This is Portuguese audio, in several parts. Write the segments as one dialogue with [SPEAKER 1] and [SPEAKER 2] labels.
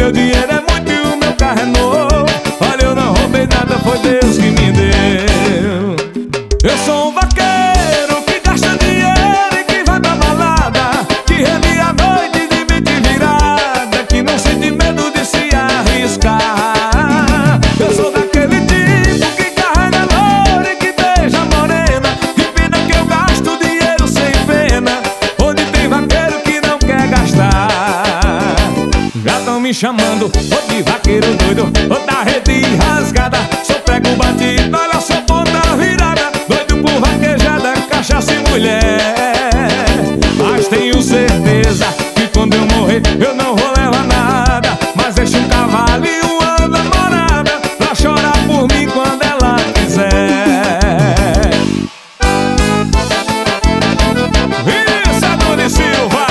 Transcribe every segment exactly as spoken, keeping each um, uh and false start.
[SPEAKER 1] meu dinheiro é muito e o meu carro é novo. Olha, eu não roubei nada, foi Deus que me deu. Eu sou um vaqueiro que gasta dinheiro e que vai pra balada, que revi a noite de vinte virada, que não sente medo de se arriscar. Eu sou daquele tipo que carrega loura e que beija morena, que pena que eu gasto dinheiro sem pena, onde tem vaqueiro que não quer gastar. Já tão me chamando, ô de vaqueiro doido, ô da rede rasgada, sou prego batido, olha só ponta virada, doido por vaquejada, cachaça e mulher. Mas tenho certeza que quando eu morrer eu não vou levar nada, mas deixo um cavalo e uma namorada pra chorar por mim quando ela quiser. Isso é Dona Silva.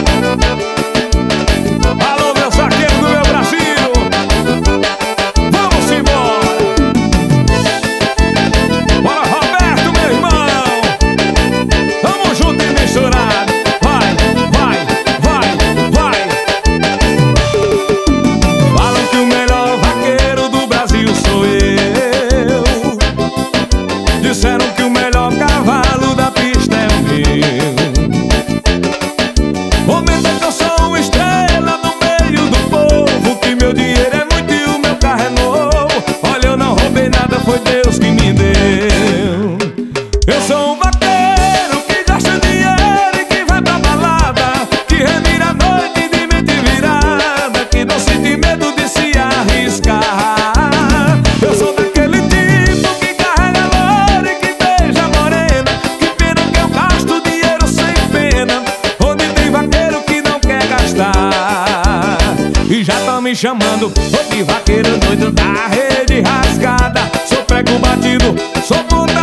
[SPEAKER 1] Alô, meus vaqueiros do meu Brasil, vamos embora. Bora, Roberto, meu irmão, vamos junto e misturado. Vai, vai, vai, vai. Falam que o melhor vaqueiro do Brasil sou eu. Disseram que o melhor cavalo da pista é o meu. Comenta que eu sou uma estrela no meio do povo, que meu dinheiro é muito e o meu carro é novo. Olha, eu não roubei nada, foi Deus que me deu. Eu sou um vaqueiro que gasta dinheiro e que vai pra balada, que revira a noite de mente virada, que não sente medo de se arriscar. Eu sou daquele tipo que carrega loura e que beija morena, que pena que eu gasto dinheiro sem pena, onde tem vaqueiro que não quer gastar. E já tão me chamando, ô de vaqueiro doido da rede rasgada, sou prego batido, sou ponta